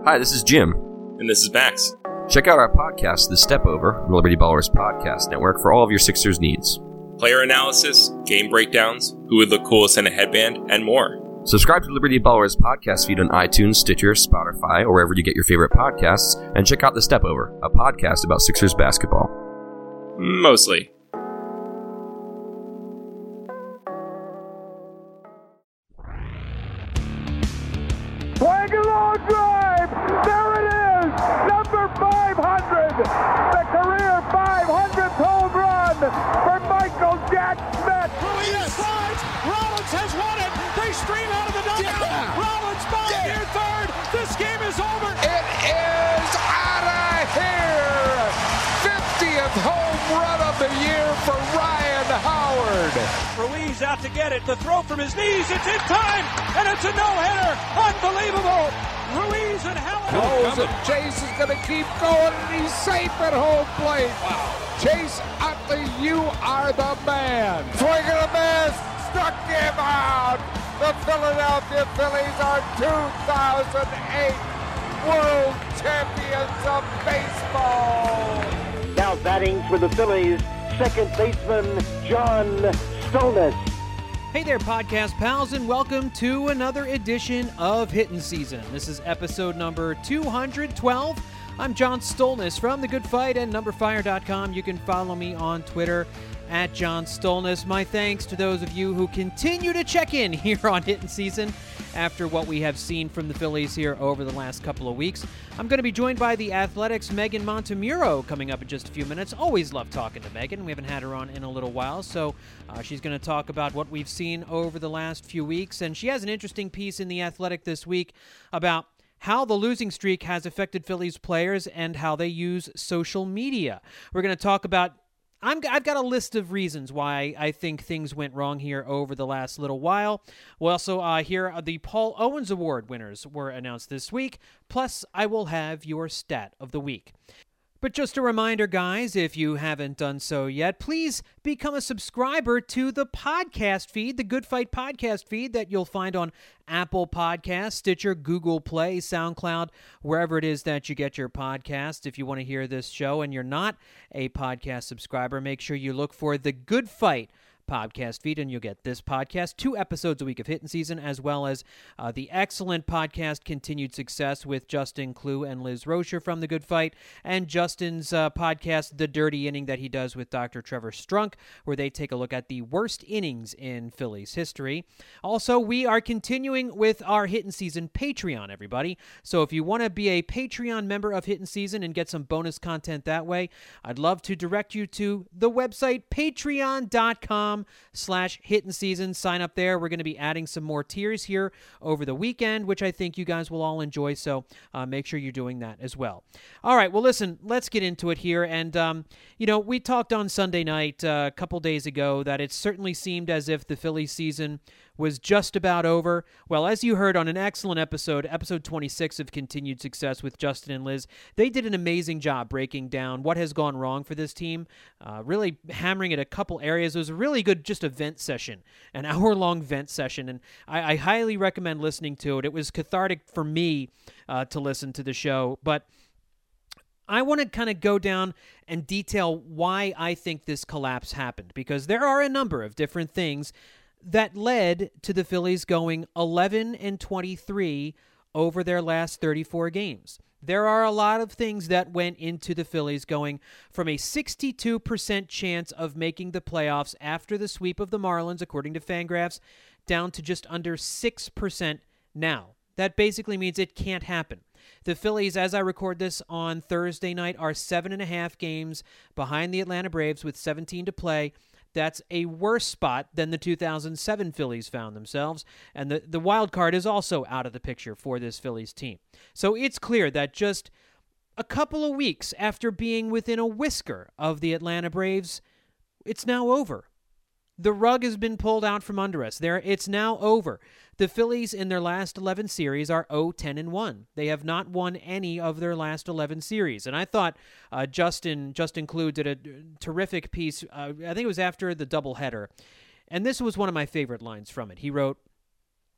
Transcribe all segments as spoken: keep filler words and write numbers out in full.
Hi, this is Jim. And this is Max. Check out our podcast, The Step Over, the Liberty Ballers Podcast Network, for all of your Sixers needs. Player analysis, game breakdowns, who would look coolest in a headband, and more. Subscribe to Liberty Ballers podcast feed on iTunes, Stitcher, Spotify, or wherever you get your favorite podcasts, and check out The Step Over, a podcast about Sixers basketball. Mostly. Swing a long drive! There it is! Number five hundred! The career five hundredth home run for Michael Jack Smith! Ruiz yes. slides! Rollins has won it! They stream out of the dugout! Yeah. Rollins bounds yeah. near third! This game is over! It is out of here! fiftieth home run of the year for Ryan Howard! Ruiz out to get it. The throw from his knees. It's in time! And it's a no-hitter! Unbelievable! Ruiz and Howard. Knows that Chase is going to keep going, and he's safe at home plate. Wow. Chase Utley, you are the man. Swing and a miss. Struck him out. The Philadelphia Phillies are two thousand eight World Champions of Baseball. Now batting for the Phillies, second baseman John Stolnis. Hey there, podcast pals, and welcome to another edition of Hittin' Season. This is episode number two hundred twelve. I'm John Stolnis from The Good Fight and number fire dot com. You can follow me on Twitter at John Stolnis. My thanks to those of you who continue to check in here on Hittin' Season after what we have seen from the Phillies here over the last couple of weeks. I'm going to be joined by the Athletic's Megan Montemuro coming up in just a few minutes. Always love talking to Megan. We haven't had her on in a little while, so uh, she's going to talk about what we've seen over the last few weeks. And she has an interesting piece in The Athletic this week about how the losing streak has affected Phillies players and how they use social media. We're going to talk about I'm, I've got a list of reasons why I think things went wrong here over the last little while. We'll also uh, hear the Paul Owens Award winners were announced this week. Plus, I will have your stat of the week. But just a reminder, guys, if you haven't done so yet, please become a subscriber to the podcast feed, the Good Fight podcast feed that you'll find on Apple Podcasts, Stitcher, Google Play, SoundCloud, wherever it is that you get your podcasts. If you want to hear this show and you're not a podcast subscriber, make sure you look for the Good Fight podcast feed, and you'll get this podcast, two episodes a week of Hittin' Season, as well as uh, the excellent podcast Continued Success with Justin Clue and Liz Rocher from The Good Fight, and Justin's uh, podcast, The Dirty Inning, that he does with Doctor Trevor Strunk, where they take a look at the worst innings in Phillies history. Also, we are continuing with our Hittin' Season Patreon, everybody. So if you want to be a Patreon member of Hittin' Season and get some bonus content that way, I'd love to direct you to the website patreon dot com slash Hittin' Season. Sign up there. We're going to be adding some more tiers here over the weekend, which I think you guys will all enjoy, so uh, make sure you're doing that as well. All right, well, listen, let's get into it here. And, um, you know, we talked on Sunday night uh, a couple days ago that it certainly seemed as if the Phillies season was just about over. Well, as you heard on an excellent episode, episode twenty-six of Continued Success with Justin and Liz, they did an amazing job breaking down what has gone wrong for this team, uh, really hammering at a couple areas. It was a really good just a vent session, an hour-long vent session, and I, I highly recommend listening to it. It was cathartic for me uh, to listen to the show, but I want to kind of go down and detail why I think this collapse happened, because there are a number of different things that led to the Phillies going eleven and twenty-three over their last thirty-four games. There are a lot of things that went into the Phillies going from a sixty-two percent chance of making the playoffs after the sweep of the Marlins, according to Fangraphs, down to just under six percent now. That basically means it can't happen. The Phillies, as I record this on Thursday night, are seven and a half games behind the Atlanta Braves with seventeen to play. That's a worse spot than the two thousand seven Phillies found themselves, and the, the wild card is also out of the picture for this Phillies team. So it's clear that just a couple of weeks after being within a whisker of the Atlanta Braves, it's now over. The rug has been pulled out from under us. There, it's now over. The Phillies in their last eleven series are oh ten and one. They have not won any of their last eleven series. And I thought uh, Justin Justin Clue did a terrific piece. Uh, I think it was after the doubleheader. And this was one of my favorite lines from it. He wrote,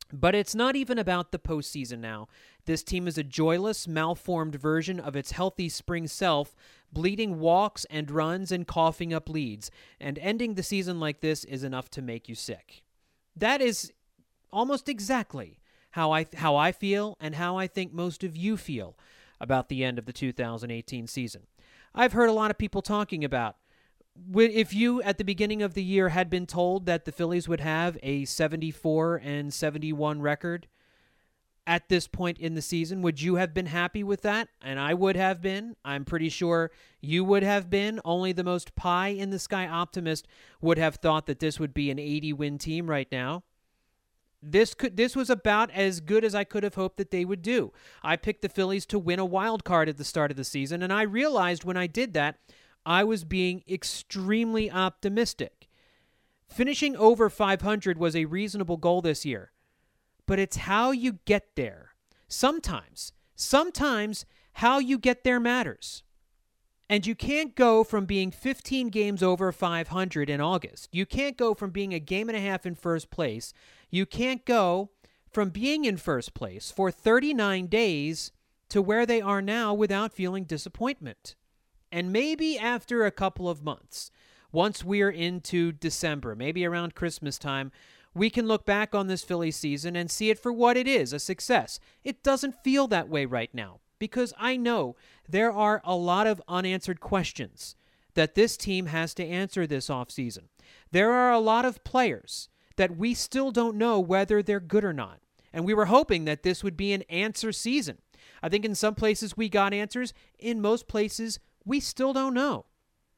But it's not even about the postseason now. This team is a joyless, malformed version of its healthy spring self, bleeding walks and runs and coughing up leads, and ending the season like this is enough to make you sick. That is almost exactly how I how I feel and how I think most of you feel about the end of the two thousand eighteen season. I've heard a lot of people talking about, if you, at the beginning of the year, had been told that the Phillies would have a seventy-four and seventy-one record at this point in the season, would you have been happy with that? And I would have been. I'm pretty sure you would have been. Only the most pie-in-the-sky optimist would have thought that this would be an eighty-win team right now. This could this was about as good as I could have hoped that they would do. I picked the Phillies to win a wild card at the start of the season, and I realized when I did that, I was being extremely optimistic. Finishing over five hundred was a reasonable goal this year, but it's how you get there. Sometimes, sometimes how you get there matters. And you can't go from being fifteen games over five hundred in August. You can't go from being a game and a half in first place. You can't go from being in first place for thirty-nine days to where they are now without feeling disappointment. And maybe after a couple of months, once we're into December, maybe around Christmas time, we can look back on this Phillies season and see it for what it is, a success. It doesn't feel that way right now, because I know there are a lot of unanswered questions that this team has to answer this offseason. There are a lot of players that we still don't know whether they're good or not, and we were hoping that this would be an answer season. I think in some places we got answers. In most places, we still don't know.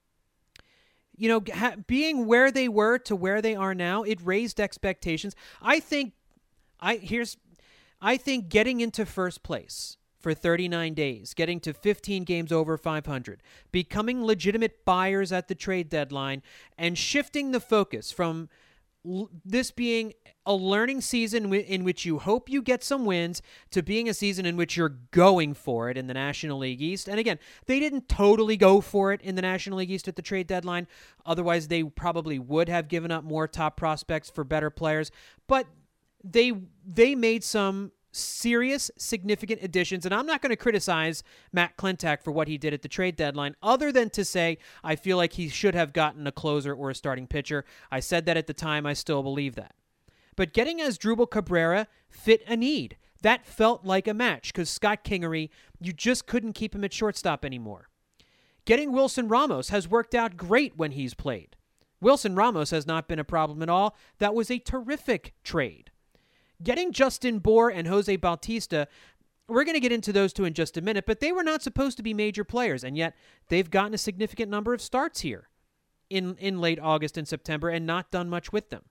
You know, ha- being where they were to where they are now, it raised expectations. I think, I here's, I think getting into first place for thirty-nine days, getting to fifteen games over five hundred, becoming legitimate buyers at the trade deadline, and shifting the focus from l- this being a learning season w- in which you hope you get some wins to being a season in which you're going for it in the National League East. And again, they didn't totally go for it in the National League East at the trade deadline. Otherwise, they probably would have given up more top prospects for better players. But they they made some serious, significant additions, and I'm not going to criticize Matt Klentak for what he did at the trade deadline, other than to say I feel like he should have gotten a closer or a starting pitcher. I said that at the time. I still believe that. But getting Asdrubal Cabrera fit a need. That felt like a match, because Scott Kingery, you just couldn't keep him at shortstop anymore. Getting Wilson Ramos has worked out great when he's played. Wilson Ramos has not been a problem at all. That was a terrific trade. Getting Justin Bour and Jose Bautista, we're going to get into those two in just a minute, but they were not supposed to be major players, and yet they've gotten a significant number of starts here in, in late August and September and not done much with them.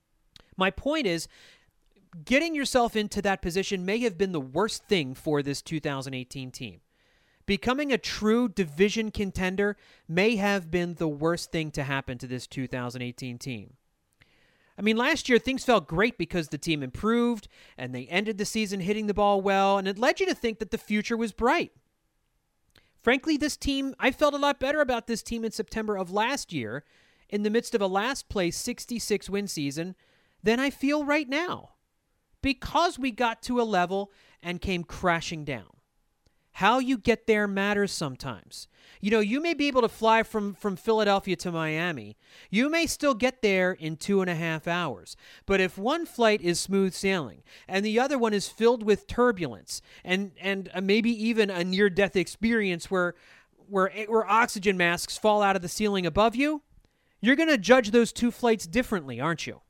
My point is, getting yourself into that position may have been the worst thing for this two thousand eighteen team. Becoming a true division contender may have been the worst thing to happen to this two thousand eighteen team. I mean, last year things felt great because the team improved and they ended the season hitting the ball well, and it led you to think that the future was bright. Frankly, this team, I felt a lot better about this team in September of last year, in the midst of a last-place sixty-six win season, than I feel right now, because we got to a level and came crashing down. How you get there matters sometimes. You know, you may be able to fly from, from Philadelphia to Miami. You may still get there in two and a half hours. But if one flight is smooth sailing and the other one is filled with turbulence and, and maybe even a near-death experience where, where, where oxygen masks fall out of the ceiling above you, you're going to judge those two flights differently, aren't you?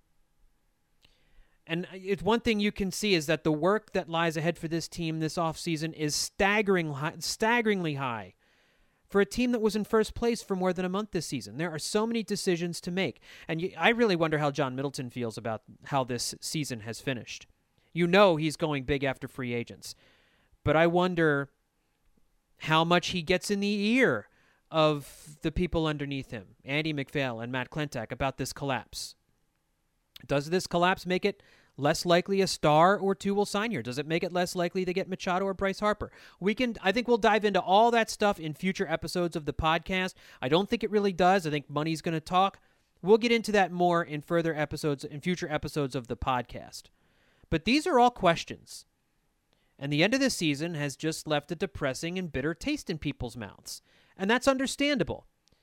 And it's one thing you can see is that the work that lies ahead for this team this offseason is staggering, staggeringly high for a team that was in first place for more than a month this season. There are so many decisions to make. And you, I really wonder how John Middleton feels about how this season has finished. You know he's going big after free agents. But I wonder how much he gets in the ear of the people underneath him, Andy MacPhail and Matt Klentak, about this collapse. Does this collapse make it less likely a star or two will sign here? Does it make it less likely to get Machado or Bryce Harper? We can, I think we'll dive into all that stuff in future episodes of the podcast. I don't think it really does. I think money's going to talk. We'll get into that more in further episodes, in future episodes of the podcast. But these are all questions. And the end of the season has just left a depressing and bitter taste in people's mouths. And that's understandable.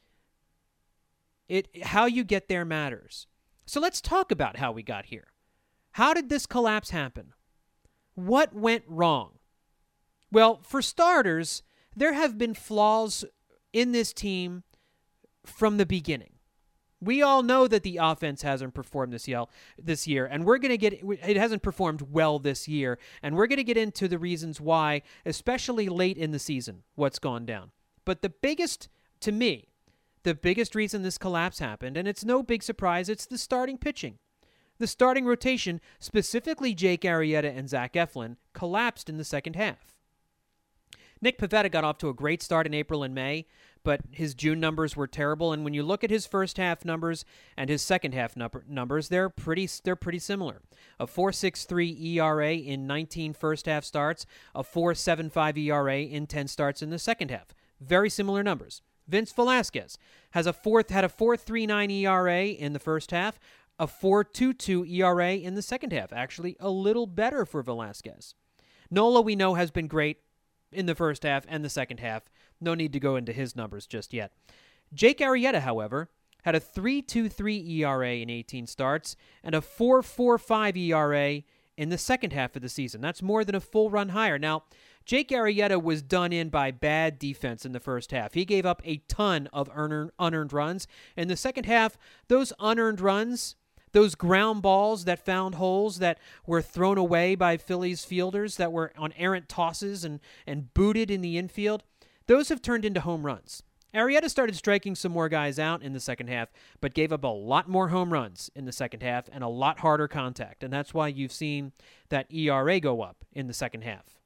It how you get there matters. So let's talk about how we got here. How did this collapse happen? What went wrong? Well, for starters, there have been flaws in this team from the beginning. We all know that the offense hasn't performed this year, this year, and we're going to get it hasn't performed well this year, and we're going to get into the reasons why, especially late in the season, what's gone down. But the biggest, to me, the biggest reason this collapse happened, and it's no big surprise, it's the starting pitching. The starting rotation, specifically Jake Arrieta and Zach Eflin, collapsed in the second half. Nick Pivetta got off to a great start in April and May, but his June numbers were terrible. And when you look at his first half numbers and his second half number, numbers, they're pretty they're pretty similar. A four point six three E R A in nineteen first half starts, a four point seven five E R A in ten starts in the second half. Very similar numbers. Vince Velasquez has a fourth had a four point three nine E R A in the first half, a four point two two E R A in the second half. Actually, a little better for Velasquez. Nola, we know, has been great in the first half and the second half. No need to go into his numbers just yet. Jake Arrieta, however, had a three point two three E R A in eighteen starts and a four point four five E R A in the second half of the season. That's more than a full run higher. Now, Jake Arrieta was done in by bad defense in the first half. He gave up a ton of unearned, unearned runs. In the second half, those unearned runs, those ground balls that found holes that were thrown away by Phillies fielders that were on errant tosses and, and booted in the infield, those have turned into home runs. Arrieta started striking some more guys out in the second half, but gave up a lot more home runs in the second half and a lot harder contact, and that's why you've seen that E R A go up in the second half.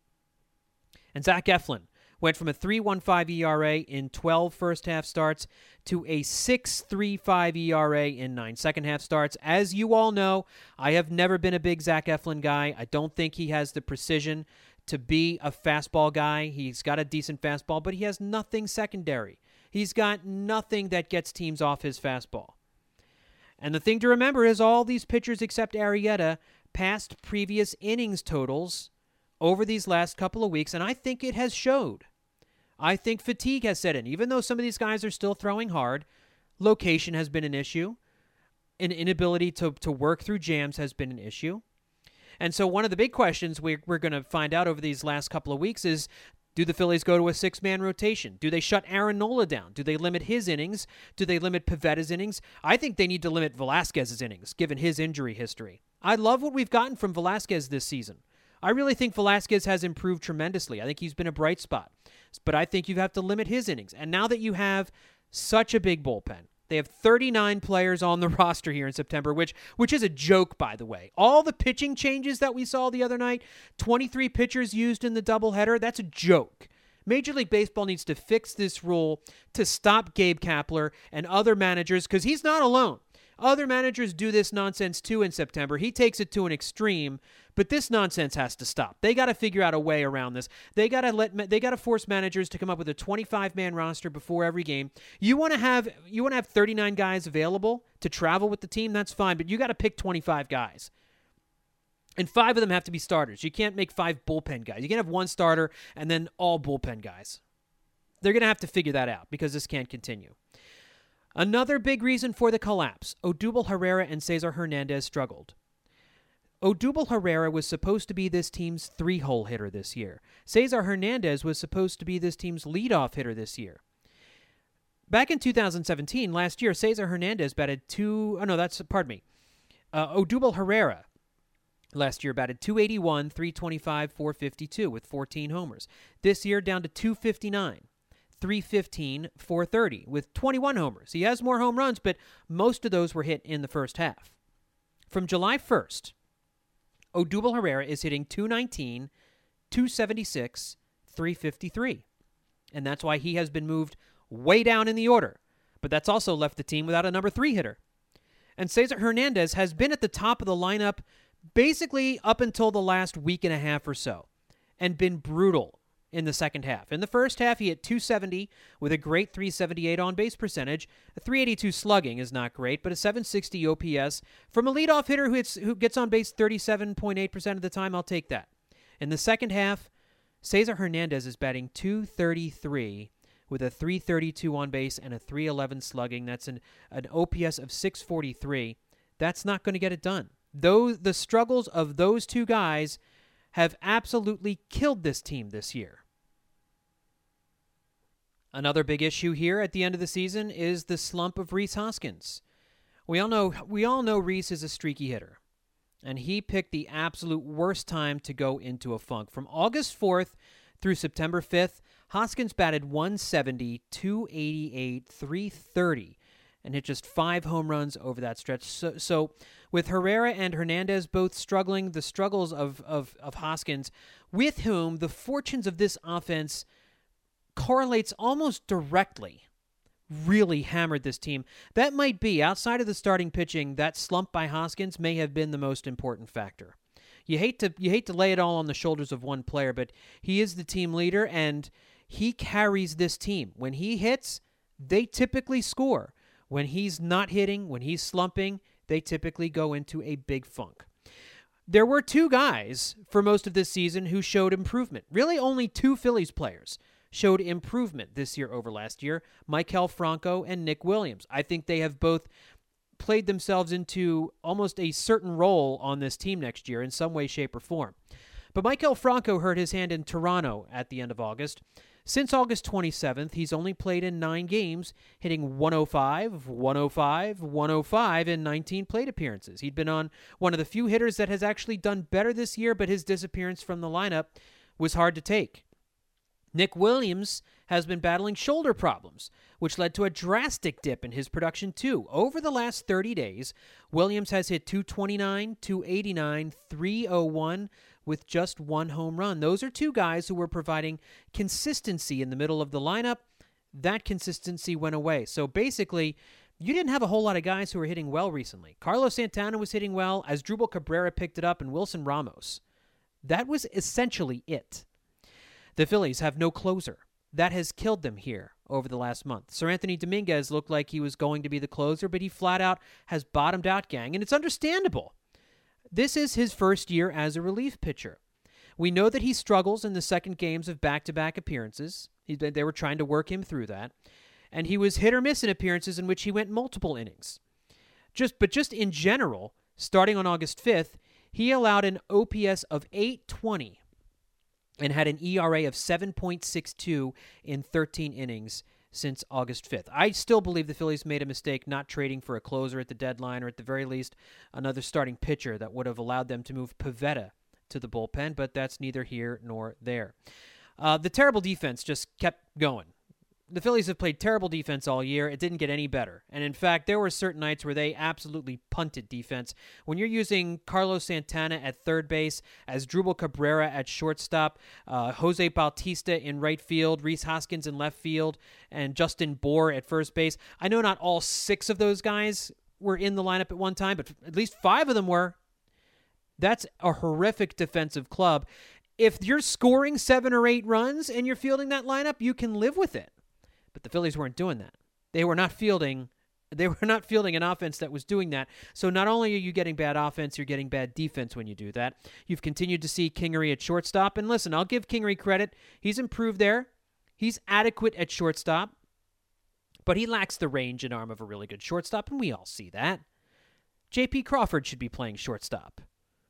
And Zach Eflin went from a three point one five E R A in twelve first-half starts to a six point three five E R A in nine second-half starts. As you all know, I have never been a big Zach Eflin guy. I don't think he has the precision to be a fastball guy. He's got a decent fastball, but he has nothing secondary. He's got nothing that gets teams off his fastball. And the thing to remember is all these pitchers except Arrieta passed previous innings totals over these last couple of weeks, and I think it has showed. I think fatigue has set in. Even though some of these guys are still throwing hard, location has been an issue. An inability to, to work through jams has been an issue. And so one of the big questions we're, we're going to find out over these last couple of weeks is, do the Phillies go to a six-man rotation? Do they shut Aaron Nola down? Do they limit his innings? Do they limit Pivetta's innings? I think they need to limit Velasquez's innings, given his injury history. I love what we've gotten from Velasquez this season. I really think Velasquez has improved tremendously. I think he's been a bright spot. But I think you have to limit his innings. And now that you have such a big bullpen, they have thirty-nine players on the roster here in September, which which is a joke, by the way. All the pitching changes that we saw the other night, twenty-three pitchers used in the doubleheader, that's a joke. Major League Baseball needs to fix this rule to stop Gabe Kapler and other managers, because he's not alone. Other managers do this nonsense too in September. He takes it to an extreme, but this nonsense has to stop. They got to figure out a way around this. They got to let they got to force managers to come up with a twenty-five man roster before every game. You want to have you want to have thirty-nine guys available to travel with the team, that's fine, but you got to pick twenty-five guys. And five of them have to be starters. You can't make five bullpen guys. You can't have one starter and then all bullpen guys. They're going to have to figure that out because this can't continue. Another big reason for the collapse, Odubel Herrera and Cesar Hernandez struggled. Odubel Herrera was supposed to be this team's three-hole hitter this year. Cesar Hernandez was supposed to be this team's leadoff hitter this year. Back in two thousand seventeen, last year, Cesar Hernandez batted two... Oh, no, that's... Pardon me. Uh, Odubel Herrera last year batted two eighty-one, three twenty-five, four fifty-two with fourteen homers. This year, down to two fifty-nine. three fifteen, four thirty with twenty-one homers. He has more home runs, but most of those were hit in the first half. From July first, Odubel Herrera is hitting two nineteen, two seventy-six, three fifty-three. And that's why he has been moved way down in the order. But that's also left the team without a number three hitter. And Cesar Hernandez has been at the top of the lineup basically up until the last week and a half or so and been brutal in the second half. In the first half, he hit two seventy with a great three seventy-eight on-base percentage. A three eighty-two slugging is not great, but a seven sixty O P S. From a leadoff hitter who, hits, who gets on base thirty-seven point eight percent of the time, I'll take that. In the second half, Cesar Hernandez is batting two thirty-three with a three thirty-two on base and a three eleven slugging. That's an, an O P S of six forty-three. That's not going to get it done. Those, the struggles of those two guys have absolutely killed this team this year. Another big issue here at the end of the season is the slump of Rhys Hoskins. We all know we all know Rhys is a streaky hitter, and he picked the absolute worst time to go into a funk. From August fourth through September fifth, Hoskins batted one seventy, two eighty-eight, three thirty, and hit just five home runs over that stretch. So, so with Herrera and Hernandez both struggling, the struggles of, of, of Hoskins, with whom the fortunes of this offense correlates almost directly, really hammered this team. That might be, outside of the starting pitching, that slump by Hoskins may have been the most important factor. You hate to you hate to lay it all on the shoulders of one player, but he is the team leader, and he carries this team. When he hits, they typically score. When he's not hitting, when he's slumping, they typically go into a big funk. There were two guys for most of this season who showed improvement. Really only two Phillies players showed improvement this year over last year, Maikel Franco and Nick Williams. I think they have both played themselves into almost a certain role on this team next year in some way, shape, or form. But Maikel Franco hurt his hand in Toronto at the end of August. Since August twenty-seventh, he's only played in nine games, hitting one oh five, one oh five, one oh five in nineteen plate appearances. He'd been on one of the few hitters that has actually done better this year, but his disappearance from the lineup was hard to take. Nick Williams has been battling shoulder problems, which led to a drastic dip in his production too. Over the last thirty days, Williams has hit two twenty-nine, two eighty-nine, three oh one with just one home run. Those are two guys who were providing consistency in the middle of the lineup. That consistency went away. So basically, you didn't have a whole lot of guys who were hitting well recently. Carlos Santana was hitting well, Asdrubal Cabrera picked it up, and Wilson Ramos. That was essentially it. The Phillies have no closer. That has killed them here over the last month. Sir Anthony Dominguez looked like he was going to be the closer, but he flat out has bottomed out, gang, and it's understandable. This is his first year as a relief pitcher. We know that he struggles in the second games of back-to-back appearances. He's been, they were trying to work him through that. And he was hit or miss in appearances in which he went multiple innings. Just, But just in general, starting on August fifth, he allowed an O P S of eight twenty and had an E R A of seven point six two in thirteen innings since August fifth. I still believe the Phillies made a mistake not trading for a closer at the deadline, or at the very least another starting pitcher that would have allowed them to move Pivetta to the bullpen, but that's neither here nor there. Uh, the terrible defense just kept going. The Phillies have played terrible defense all year. It didn't get any better. And in fact, there were certain nights where they absolutely punted defense. When you're using Carlos Santana at third base, Asdrubal Cabrera at shortstop, uh, Jose Bautista in right field, Rhys Hoskins in left field, and Justin Bour at first base. I know not all six of those guys were in the lineup at one time, but at least five of them were. That's a horrific defensive club. If you're scoring seven or eight runs and you're fielding that lineup, you can live with it. But the Phillies weren't doing that. They were not fielding they were not fielding an offense that was doing that. So not only are you getting bad offense, you're getting bad defense when you do that. You've continued to see Kingery at shortstop. And listen, I'll give Kingery credit. He's improved there. He's adequate at shortstop. But he lacks the range and arm of a really good shortstop, and we all see that. J P Crawford should be playing shortstop.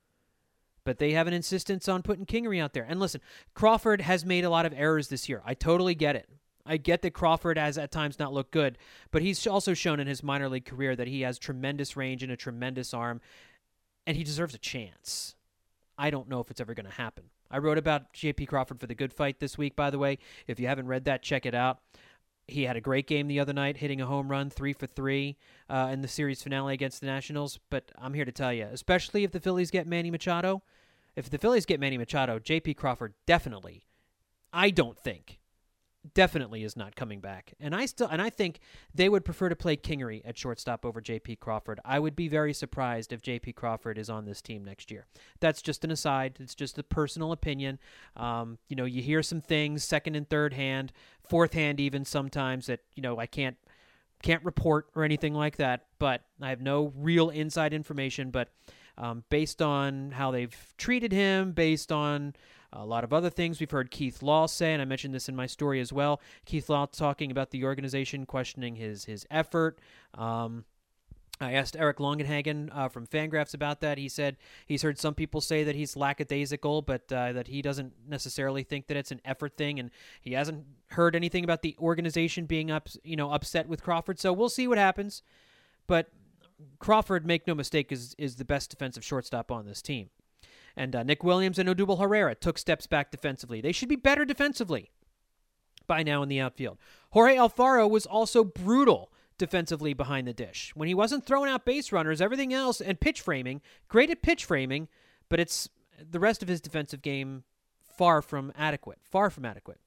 But they have an insistence on putting Kingery out there. And listen, Crawford has made a lot of errors this year. I totally get it. I get that Crawford has at times not looked good, but he's also shown in his minor league career that he has tremendous range and a tremendous arm, and he deserves a chance. I don't know if it's ever going to happen. I wrote about J P Crawford for The Good Fight this week, by the way. If you haven't read that, check it out. He had a great game the other night, hitting a home run, three for three uh, in the series finale against the Nationals. But I'm here to tell you, especially if the Phillies get Manny Machado, if the Phillies get Manny Machado, J P Crawford definitely, I don't think, definitely is not coming back. And I still and I think they would prefer to play Kingery at shortstop over J P Crawford. I would be very surprised if J P Crawford is on this team next year. That's just an aside. It's just a personal opinion. Um, you know, you hear some things second and third hand, fourth hand even sometimes that, you know, I can't can't report or anything like that, but I have no real inside information. But um, based on how they've treated him, based on a lot of other things we've heard Keith Law say, and I mentioned this in my story as well. Keith Law talking about the organization, questioning his his effort. Um, I asked Eric Longenhagen uh, from Fangraphs about that. He said he's heard some people say that he's lackadaisical, but uh, that he doesn't necessarily think that it's an effort thing, and he hasn't heard anything about the organization being up, you know, upset with Crawford. So we'll see what happens. But Crawford, make no mistake, is is the best defensive shortstop on this team. And uh, Nick Williams and Odubel Herrera took steps back defensively. They should be better defensively by now in the outfield. Jorge Alfaro was also brutal defensively behind the dish. When he wasn't throwing out base runners, everything else, and pitch framing, great at pitch framing, but it's the rest of his defensive game far from adequate, far from adequate.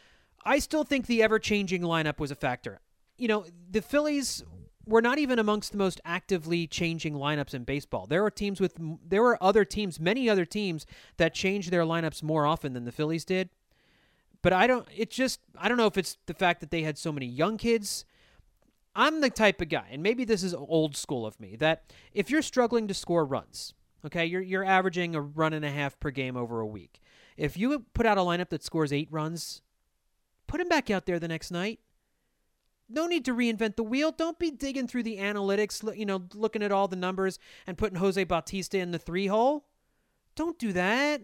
I still think the ever-changing lineup was a factor. You know, the Phillies were not even amongst the most actively changing lineups in baseball. There were teams with, there were other teams, many other teams that changed their lineups more often than the Phillies did. But I don't, it's just, I don't know if it's the fact that they had so many young kids. I'm the type of guy, and maybe this is old school of me, that if you're struggling to score runs, okay, you're you're averaging a run and a half per game over a week. If you put out a lineup that scores eight runs, put him back out there the next night. No need to reinvent the wheel. Don't be digging through the analytics, you know, looking at all the numbers and putting Jose Bautista in the three hole. Don't do that.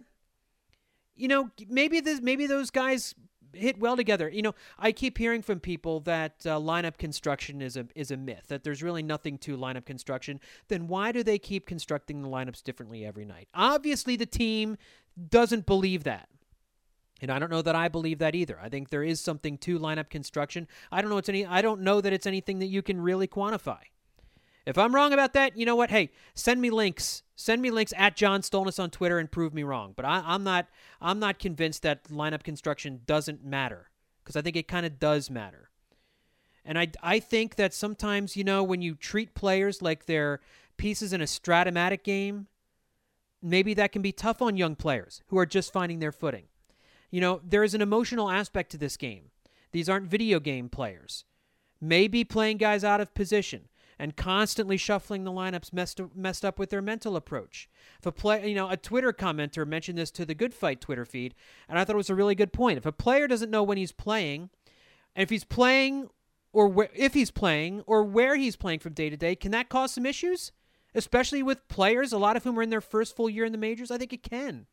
You know, maybe this, maybe those guys hit well together. You know, I keep hearing from people that uh, lineup construction is a is a myth, that there's really nothing to lineup construction. Then why do they keep constructing the lineups differently every night? Obviously, the team doesn't believe that. And I don't know that I believe that either. I think there is something to lineup construction. I don't know it's any I don't know that it's anything that you can really quantify. If I'm wrong about that, you know what? Hey, send me links. Send me links at John Stolness on Twitter and prove me wrong. But I, I'm not I'm not convinced that lineup construction doesn't matter, because I think it kind of does matter. And I, I think that sometimes, you know, when you treat players like they're pieces in a Stratomatic game, maybe that can be tough on young players who are just finding their footing. You know, there is an emotional aspect to this game. These aren't video game players. Maybe playing guys out of position and constantly shuffling the lineups messed messed up with their mental approach. If a play, you know, a Twitter commenter mentioned this to the Good Fight Twitter feed, and I thought it was a really good point. If a player doesn't know when he's playing, and if he's playing, or wh- if he's playing, or where he's playing from day to day, can that cause some issues? Especially with players, a lot of whom are in their first full year in the majors. I think it can.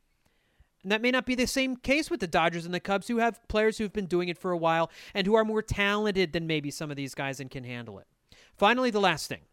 And that may not be the same case with the Dodgers and the Cubs, who have players who've been doing it for a while and who are more talented than maybe some of these guys and can handle it. Finally, the last thing.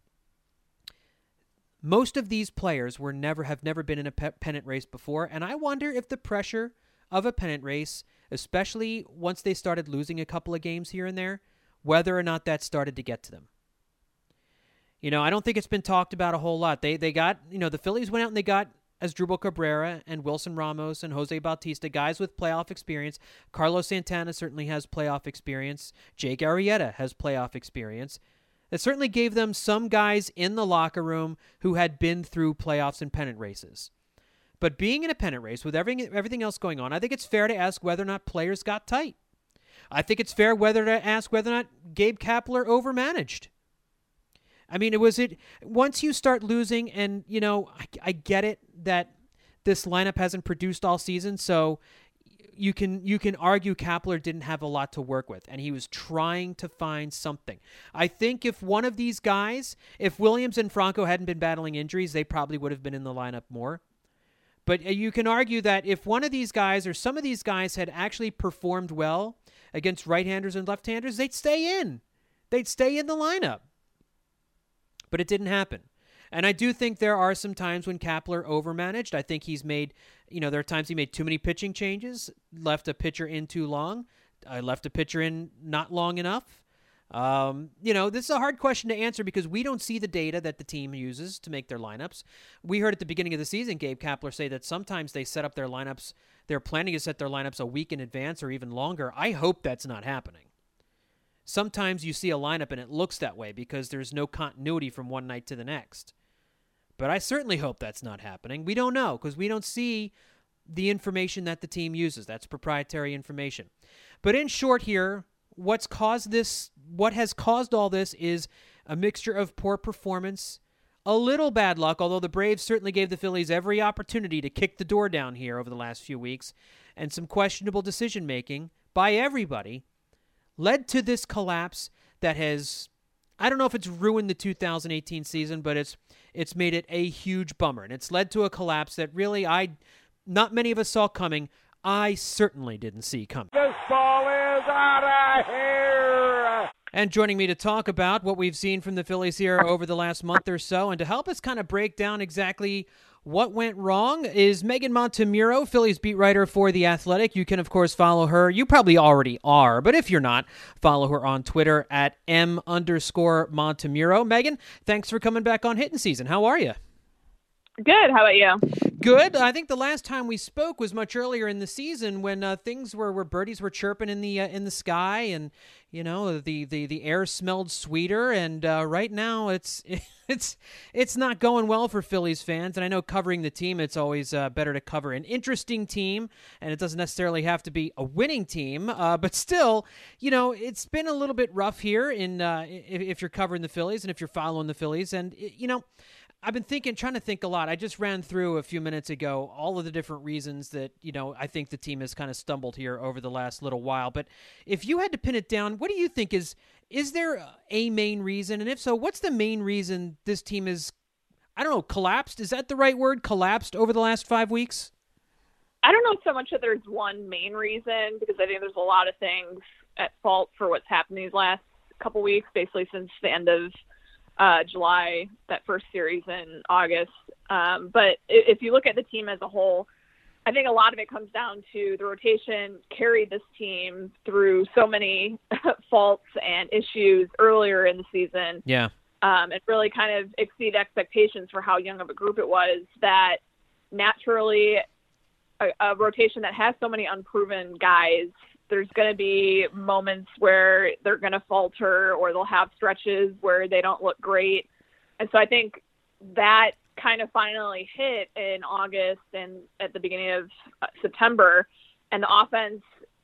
Most of these players were never have never been in a pe- pennant race before, and I wonder if the pressure of a pennant race, especially once they started losing a couple of games here and there, whether or not that started to get to them. You know, I don't think it's been talked about a whole lot. They they got, you know, the Phillies went out and they got Asdrubal Cabrera and Wilson Ramos and Jose Bautista, guys with playoff experience. Carlos Santana certainly has playoff experience. Jake Arrieta has playoff experience. It certainly gave them some guys in the locker room who had been through playoffs and pennant races. But being in a pennant race with everything, everything else going on, I think it's fair to ask whether or not players got tight. I think it's fair whether to ask whether or not Gabe Kapler overmanaged. I mean, it was it once you start losing, and, you know, I, I get it that this lineup hasn't produced all season, so you can you can argue Kapler didn't have a lot to work with, and he was trying to find something. I think if one of these guys, if Williams and Franco hadn't been battling injuries, they probably would have been in the lineup more. But you can argue that if one of these guys or some of these guys had actually performed well against right-handers and left-handers, they'd stay in. They'd stay in the lineup. But it didn't happen. And I do think there are some times when Kapler overmanaged. I think he's made, you know, there are times he made too many pitching changes, left a pitcher in too long, uh, left a pitcher in not long enough. Um, you know, this is a hard question to answer because we don't see the data that the team uses to make their lineups. We heard at the beginning of the season Gabe Kapler say that sometimes they set up their lineups they're planning to set their lineups a week in advance or even longer. I hope that's not happening. Sometimes you see a lineup and it looks that way because there's no continuity from one night to the next. But I certainly hope that's not happening. We don't know because we don't see the information that the team uses. That's proprietary information. But in short here, what's caused this, what has caused all this is a mixture of poor performance, a little bad luck, although the Braves certainly gave the Phillies every opportunity to kick the door down here over the last few weeks, and some questionable decision-making by everybody led to this collapse that has, I don't know if it's ruined the two thousand eighteen season, but it's it's made it a huge bummer. And it's led to a collapse that really I, not many of us saw coming. I certainly didn't see coming. This ball is out of here. And joining me to talk about what we've seen from the Phillies here over the last month or so and to help us kind of break down exactly what went wrong is Megan Montemurro, Phillies beat writer for The Athletic. You can, of course, follow her. You probably already are, but if you're not, follow her on Twitter at M underscore Montemurro. Megan, thanks for coming back on Hitting Season. How are you? Good. How about you? Good. I think the last time we spoke was much earlier in the season when uh, things were where birdies were chirping in the uh, in the sky, and you know the the, the air smelled sweeter. And uh, right now, it's it's it's not going well for Phillies fans. And I know covering the team, it's always uh, better to cover an interesting team, and it doesn't necessarily have to be a winning team. Uh, but still, you know, it's been a little bit rough here in uh, if, if you're covering the Phillies and if you're following the Phillies, and you know. I've been thinking, trying to think a lot. I just ran through a few minutes ago all of the different reasons that, you know, I think the team has kind of stumbled here over the last little while. But if you had to pin it down, what do you think is, is there a main reason? And if so, what's the main reason this team is, I don't know, collapsed? Is that the right word? Collapsed over the last five weeks? I don't know so much that there's one main reason, because I think there's a lot of things at fault for what's happened these last couple weeks, basically since the end of Uh, July, that first series in August. Um, but if you look at the team as a whole, I think a lot of it comes down to the rotation carried this team through so many faults and issues earlier in the season. Yeah. Um, and really kind of exceed expectations for how young of a group it was, that naturally a, a rotation that has so many unproven guys, there's going to be moments where they're going to falter or they'll have stretches where they don't look great. And so I think that kind of finally hit in August and at the beginning of September, and the offense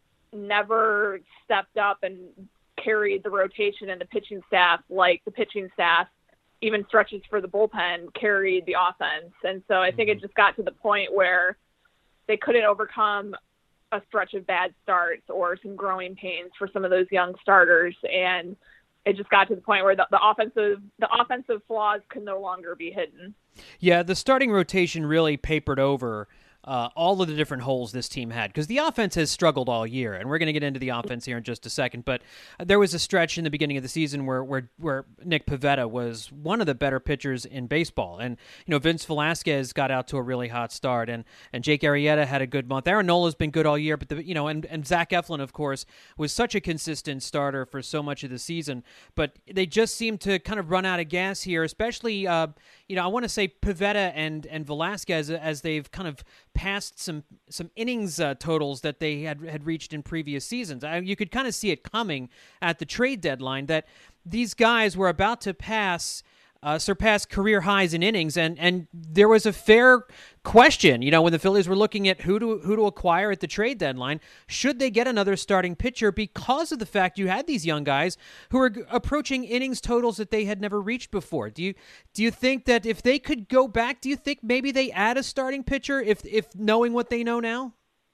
never stepped up and carried the rotation and the pitching staff like the pitching staff, even stretches for the bullpen, carried the offense. And so I think it just got to the point where they couldn't overcome a stretch of bad starts or some growing pains for some of those young starters. And it just got to the point where the, the offensive, the offensive flaws could no longer be hidden. Yeah. The starting rotation really papered over Uh, all of the different holes this team had, because the offense has struggled all year, and we're going to get into the offense here in just a second. But there was a stretch in the beginning of the season where where where Nick Pivetta was one of the better pitchers in baseball, and you know Vince Velasquez got out to a really hot start, and and Jake Arrieta had a good month. Aaron Nola's been good all year, but the you know and and Zach Eflin, of course, was such a consistent starter for so much of the season. But they just seem to kind of run out of gas here, especially uh, you know I want to say Pivetta and and Velasquez as they've kind of past some some innings uh, totals that they had had reached in previous seasons. I, you could kind of see it coming at the trade deadline that these guys were about to pass uh, surpass career highs in innings, and and there was a fair question, you know, when the Phillies were looking at who to who to acquire at the trade deadline, should they get another starting pitcher because of the fact you had these young guys who were approaching innings totals that they had never reached before. Do you do you think that if they could go back, do you think maybe they add a starting pitcher if if knowing what they know now?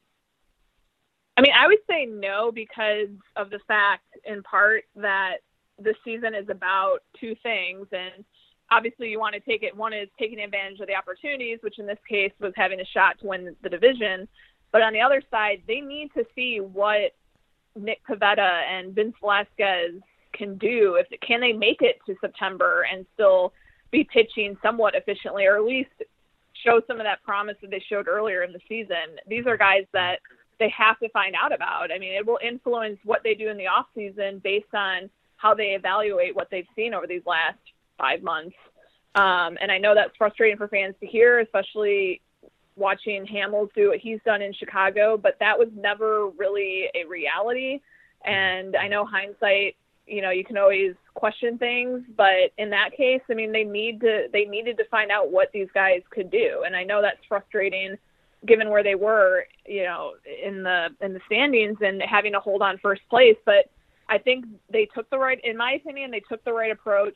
I mean, I would say no, because of the fact, in part, that this season is about two things, and obviously you want to take it. One is taking advantage of the opportunities, which in this case was having a shot to win the division. But on the other side, they need to see what Nick Pivetta and Vince Velasquez can do. If can they make it to September and still be pitching somewhat efficiently, or at least show some of that promise that they showed earlier in the season? These are guys that they have to find out about. I mean, it will influence what they do in the off season based on how they evaluate what they've seen over these last five months. Um, and I know that's frustrating for fans to hear, especially watching Hamels do what he's done in Chicago, but that was never really a reality. And I know hindsight, you know, you can always question things, but in that case, I mean, they need to, they needed to find out what these guys could do. And I know that's frustrating given where they were, you know, in the, in the standings and having to hold on first place. But I think they took the right, in my opinion, they took the right approach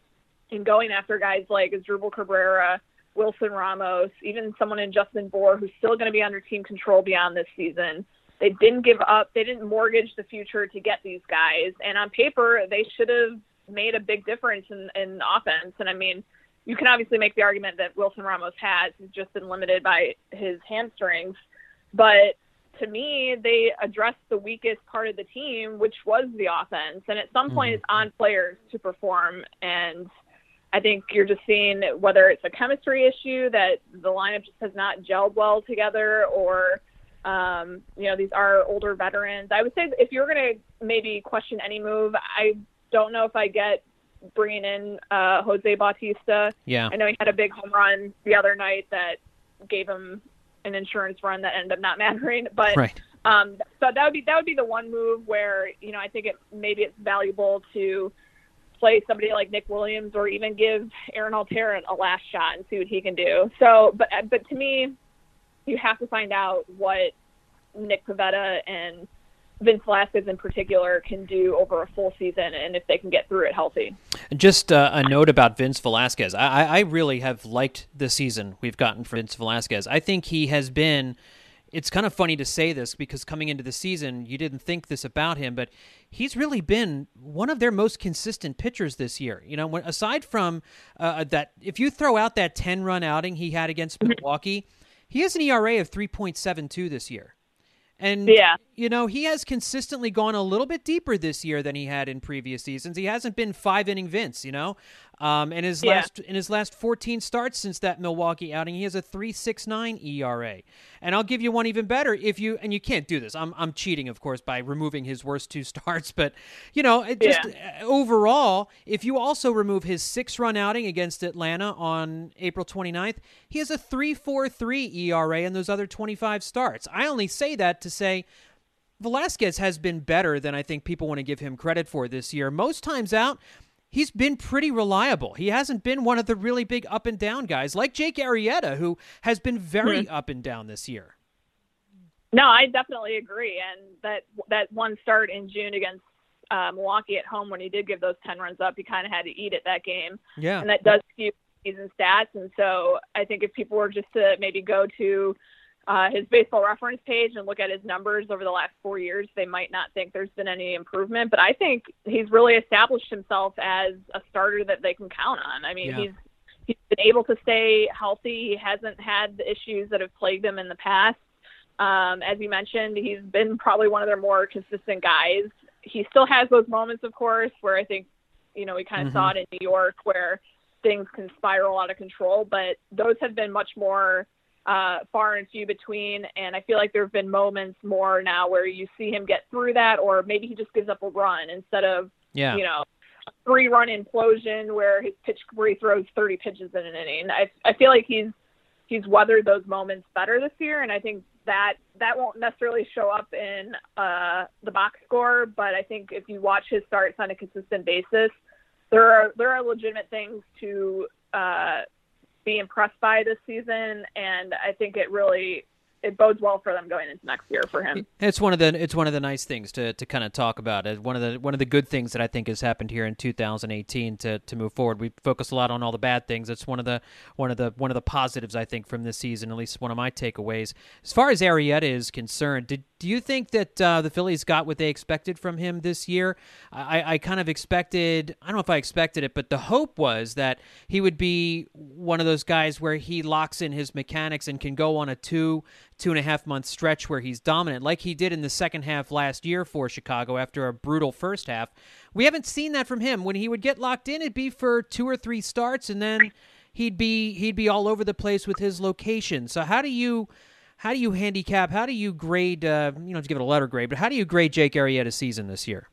in going after guys like Asdrubal Cabrera, Wilson Ramos, even someone in Justin Bour, who's still going to be under team control beyond this season. They didn't give up. They didn't mortgage the future to get these guys. And on paper, they should have made a big difference in, in offense. And I mean, you can obviously make the argument that Wilson Ramos has. He's just been limited by his hamstrings. But to me, they addressed the weakest part of the team, which was the offense. And at some point, mm-hmm. it's on players to perform. And I think you're just seeing whether it's a chemistry issue that the lineup just has not gelled well together, or, um, you know, these are older veterans. I would say if you're going to maybe question any move, I don't know if I get bringing in uh, Jose Bautista. Yeah. I know he had a big home run the other night that gave him an insurance run that ended up not mattering. But right. um, so that would be that would be the one move where, you know, I think it maybe it's valuable to play somebody like Nick Williams or even give Aaron Altherr a last shot and see what he can do. So, but but to me, you have to find out what Nick Pivetta and Vince Velasquez in particular can do over a full season, and if they can get through it healthy. Just uh, a note about Vince Velasquez. I, I really have liked the season we've gotten for Vince Velasquez. I think he has been, it's kind of funny to say this because coming into the season, you didn't think this about him, but he's really been one of their most consistent pitchers this year. You know, when, aside from uh, that, if you throw out that ten-run outing he had against Milwaukee, he has an E R A of three point seven two this year. And, yeah. you know, he has consistently gone a little bit deeper this year than he had in previous seasons. He hasn't been five-inning Vince, you know. Um, and his yeah. last in his last fourteen starts since that Milwaukee outing, he has a three point six nine E R A. And I'll give you one even better if you and you can't do this. I'm I'm cheating, of course, by removing his worst two starts, but you know, it just yeah. overall, if you also remove his six-run outing against Atlanta on April twenty-ninth, he has a three point four three E R A in those other twenty-five starts. I only say that to say Velasquez has been better than I think people want to give him credit for this year. Most times out, he's been pretty reliable. He hasn't been one of the really big up and down guys like Jake Arrieta, who has been very mm-hmm. up and down this year. No, I definitely agree. And that that one start in June against uh, Milwaukee at home when he did give those ten runs up, he kind of had to eat it that game. Yeah. And that does skew season stats. And so I think if people were just to maybe go to Uh, his baseball reference page and look at his numbers over the last four years, they might not think there's been any improvement. But I think he's really established himself as a starter that they can count on. I mean, yeah. he's he's been able to stay healthy. He hasn't had the issues that have plagued him in the past. Um, as you mentioned, he's been probably one of their more consistent guys. He still has those moments, of course, where I think, you know, we kind of mm-hmm. saw it in New York where things can spiral out of control. But those have been much more uh, far and few between. And I feel like there have been moments more now where you see him get through that, or maybe he just gives up a run instead of, yeah. you know, a three run implosion where his pitch, where he throws thirty pitches in an inning. I, I feel like he's, he's weathered those moments better this year. And I think that that won't necessarily show up in uh, the box score, but I think if you watch his starts on a consistent basis, there are, there are legitimate things to, uh, be impressed by this season, and I think it really it bodes well for them going into next year for him. It's one of the it's one of the nice things to, to kind of talk about. It one of the one of the good things that I think has happened here in two thousand eighteen to, to move forward. We focus a lot on all the bad things. It's one of the one of the one of the positives I think from this season, at least one of my takeaways. As far as Arrieta is concerned, did do you think that uh, the Phillies got what they expected from him this year? I, I kind of expected, I don't know if I expected it, but the hope was that he would be one of those guys where he locks in his mechanics and can go on a two, two and a half month stretch where he's dominant, like he did in the second half last year for Chicago after a brutal first half. We haven't seen that from him. When he would get locked in, it'd be for two or three starts, and then he'd be he'd be all over the place with his location. So how do you... How do you handicap, how do you grade, uh, you know, to give it a letter grade, but how do you grade Jake Arrieta's season this year?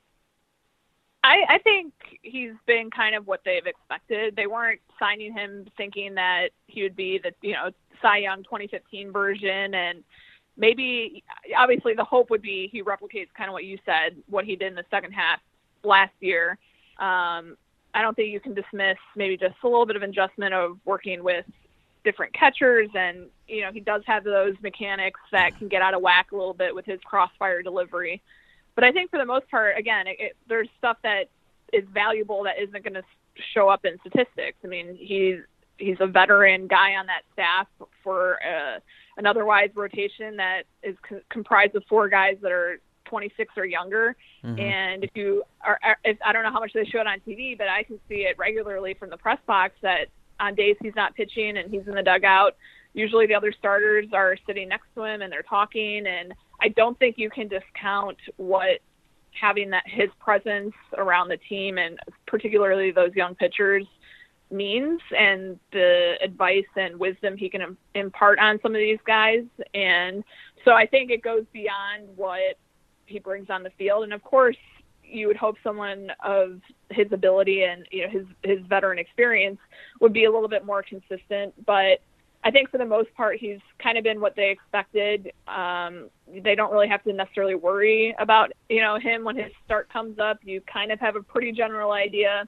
I, I think he's been kind of what they've expected. They weren't signing him thinking that he would be the, you know, Cy Young twenty fifteen version, and maybe, obviously, the hope would be he replicates kind of what you said, what he did in the second half last year. Um, I don't think you can dismiss maybe just a little bit of adjustment of working with different catchers, and, you know, he does have those mechanics that can get out of whack a little bit with his crossfire delivery. But I think for the most part, again, it, it, there's stuff that is valuable that isn't going to show up in statistics. I mean, he's he's a veteran guy on that staff for uh, an otherwise rotation that is co- comprised of four guys that are twenty-six or younger. Mm-hmm. And if you are, if, I don't know how much they show it on T V, but I can see it regularly from the press box that on days he's not pitching and he's in the dugout, usually the other starters are sitting next to him and they're talking. And I don't think you can discount what having that his presence around the team and particularly those young pitchers means, and the advice and wisdom he can impart on some of these guys. And so I think it goes beyond what he brings on the field. And of course you would hope someone of his ability and, you know, his, his veteran experience would be a little bit more consistent, but I think for the most part, he's kind of been what they expected. Um, they don't really have to necessarily worry about, you know, him when his start comes up. You kind of have a pretty general idea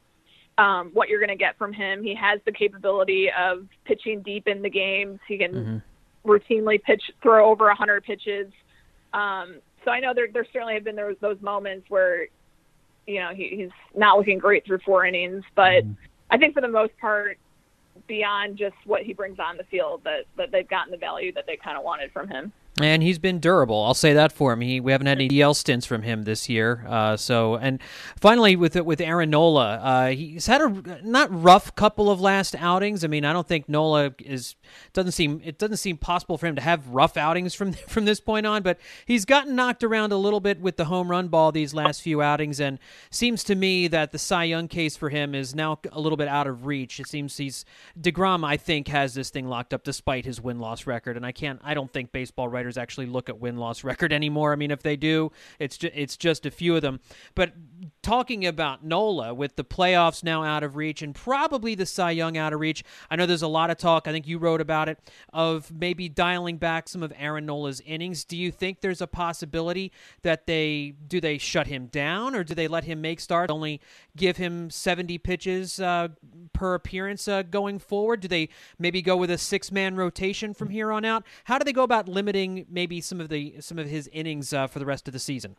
um, what you're going to get from him. He has the capability of pitching deep in the games. He can mm-hmm. routinely pitch, throw over one hundred pitches. Um, so I know there, there certainly have been those, those moments where, you know, he, he's not looking great through four innings. But mm-hmm. I think for the most part, beyond just what he brings on the field, that, that they've gotten the value that they kind of wanted from him. And he's been durable. I'll say that for him. He, we haven't had any D L stints from him this year. Uh, so, and finally, with with Aaron Nola, uh, he's had a not rough couple of last outings. I mean, I don't think Nola is doesn't seem it doesn't seem possible for him to have rough outings from from this point on. But he's gotten knocked around a little bit with the home run ball these last few outings, and seems to me that the Cy Young case for him is now a little bit out of reach. It seems he's DeGrom, I think, has this thing locked up despite his win loss record, and I can't. I don't think baseball writers actually look at win-loss record anymore. I mean, if they do, it's ju- it's just a few of them. But talking about Nola, with the playoffs now out of reach and probably the Cy Young out of reach, I know there's a lot of talk, I think you wrote about it, of maybe dialing back some of Aaron Nola's innings. Do you think there's a possibility that they, do they shut him down, or do they let him make starts, only give him seventy pitches uh, per appearance uh, going forward? Do they maybe go with a six-man rotation from here on out? How do they go about limiting maybe some of the some of his innings uh, for the rest of the season?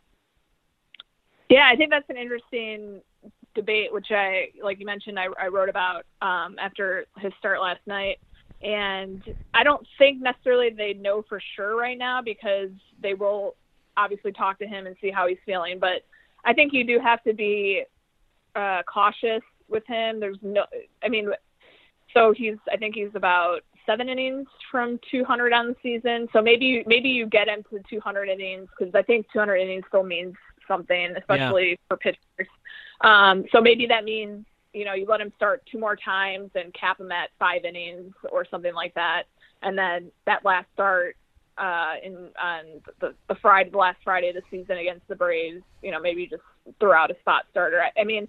Yeah, I think that's an interesting debate, which I, like you mentioned, I, I wrote about um, after his start last night. And I don't think necessarily they know for sure right now, because they will obviously talk to him and see how he's feeling. But I think you do have to be uh, cautious with him. There's no, I mean, so he's, I think he's about seven innings from two hundred on the season. So maybe, maybe you get him to two hundred innings, because I think two hundred innings still means something, especially yeah. for pitchers. Um, so maybe that means, you know, you let him start two more times and cap him at five innings or something like that. And then that last start uh, in on the, the Friday, the last Friday of the season against the Braves, you know, maybe just throw out a spot starter. I, I mean,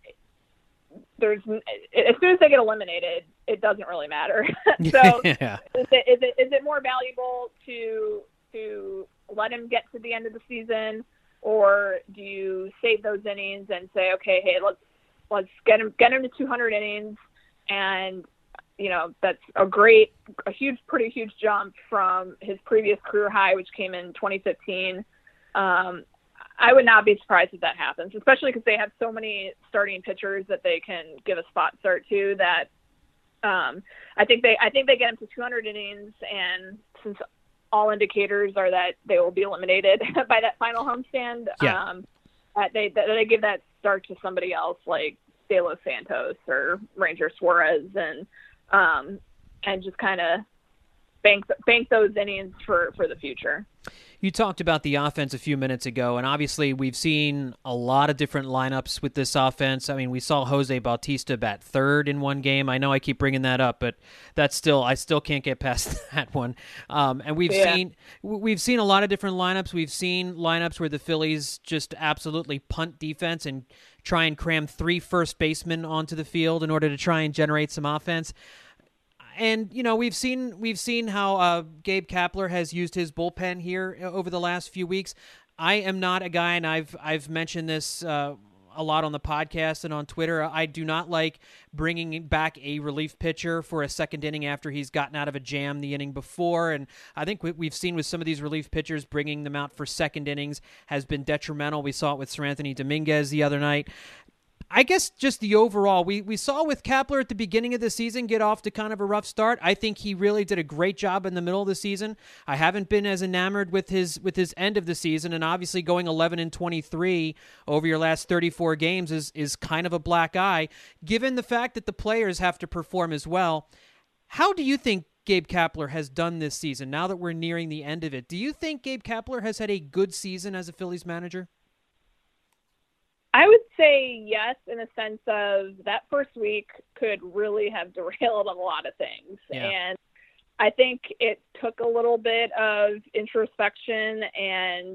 there's as soon as they get eliminated, it doesn't really matter. So yeah. is it, is it is it more valuable to to let him get to the end of the season, or do you save those innings and say, okay, hey, let's let's get him get him to two hundred innings, and you know that's a great, a huge, pretty huge jump from his previous career high, which came in twenty fifteen. Um, I would not be surprised if that happens, especially because they have so many starting pitchers that they can give a spot start to. That um, I think they I think they get him to two hundred innings, and since all indicators are that they will be eliminated by that final homestand, yeah. um, that they that they give that start to somebody else like De Los Santos or Ranger Suarez, and um, and just kind of bank bank those innings for, for the future. You talked about the offense a few minutes ago, and obviously we've seen a lot of different lineups with this offense. I mean, we saw Jose Bautista bat third in one game. I know I keep bringing that up, but that's still I still can't get past that one. Um, and we've yeah. seen we've seen a lot of different lineups. We've seen lineups where the Phillies just absolutely punt defense and try and cram three first basemen onto the field in order to try and generate some offense. and you know we've seen we've seen how uh, Gabe Kapler has used his bullpen here over the last few weeks. I am not a guy, and I've I've mentioned this uh, a lot on the podcast and on Twitter. I do not like bringing back a relief pitcher for a second inning after he's gotten out of a jam the inning before. And I think what we've seen with some of these relief pitchers, bringing them out for second innings has been detrimental. We saw it with Sir Anthony Dominguez the other night. I guess just the overall, we, we saw with Kapler at the beginning of the season get off to kind of a rough start. I think he really did a great job in the middle of the season. I haven't been as enamored with his with his end of the season, and obviously going eleven and twenty-three over your last thirty-four games is is kind of a black eye, given the fact that the players have to perform as well. How do you think Gabe Kapler has done this season, now that we're nearing the end of it? Do you think Gabe Kapler has had a good season as a Phillies manager? I would say yes, in a sense of that first week could really have derailed a lot of things. Yeah. And I think it took a little bit of introspection and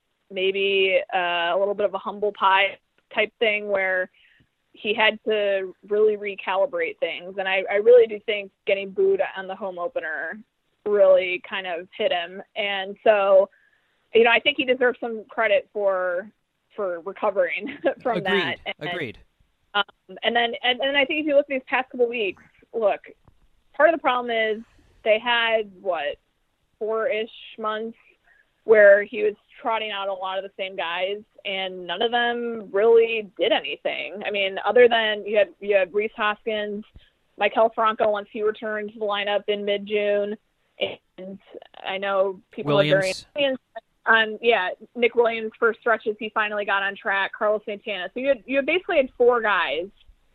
maybe uh, a little bit of a humble pie type thing where he had to really recalibrate things. And I, I really do think getting booed on the home opener really kind of hit him. And so, you know, I think he deserves some credit for for recovering from Agreed. that. And, Agreed. Um, and then, and, and I think if you look at these past couple weeks, look, part of the problem is they had what, four-ish months where he was trotting out a lot of the same guys, and none of them really did anything. I mean, other than you had, you had Rhys Hoskins, Maikel Franco once he returned to the lineup in mid-June, and I know people Williams. are very on, yeah, Nick Williams for stretches, he finally got on track, Carlos Santana. So you had, you had basically had four guys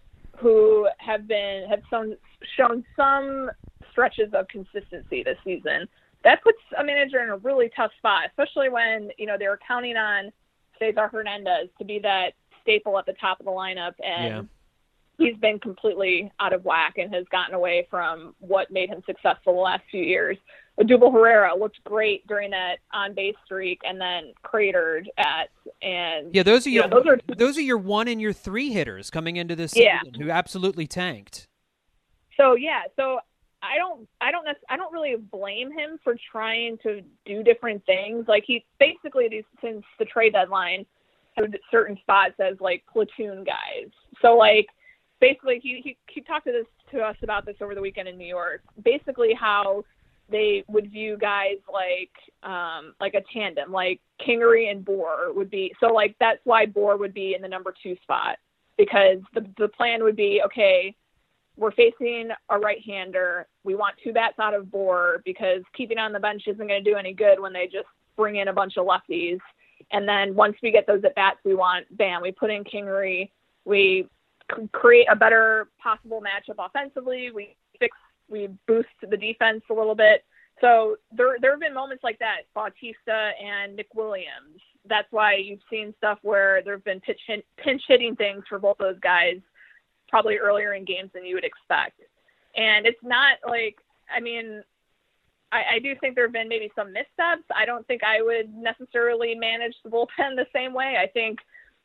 who have been, have shown, shown some stretches of consistency this season. That puts a manager in a really tough spot, especially when, you know, they were counting on Cesar Hernandez to be that staple at the top of the lineup. And yeah. he's been completely out of whack and has gotten away from what made him successful the last few years. Odubel Herrera looked great during that on-base streak and then cratered at and yeah, those are your you know, those are those are your one and your three hitters coming into this yeah. season who absolutely tanked. So yeah, so I don't I don't nec- I don't really blame him for trying to do different things. Like he basically these since the trade deadline had certain spots as like platoon guys. So like basically he he, he talked to this to us about this over the weekend in New York. Basically how they would view guys like um, like a tandem, like Kingery and Bohr would be. So like that's why Bohr would be in the number two spot, because the the plan would be, okay, we're facing a right-hander. We want two bats out of Bohr because keeping on the bench isn't going to do any good when they just bring in a bunch of lefties. And then once we get those at bats we want, bam, we put in Kingery. We c- create a better possible matchup offensively. We fix We boost the defense a little bit. So there there have been moments like that, Bautista and Nick Williams. That's why you've seen stuff where there have been pitch hit, pinch hitting things for both those guys probably earlier in games than you would expect. And it's not like, I mean, I, I do think there have been maybe some missteps. I don't think I would necessarily manage the bullpen the same way. I think,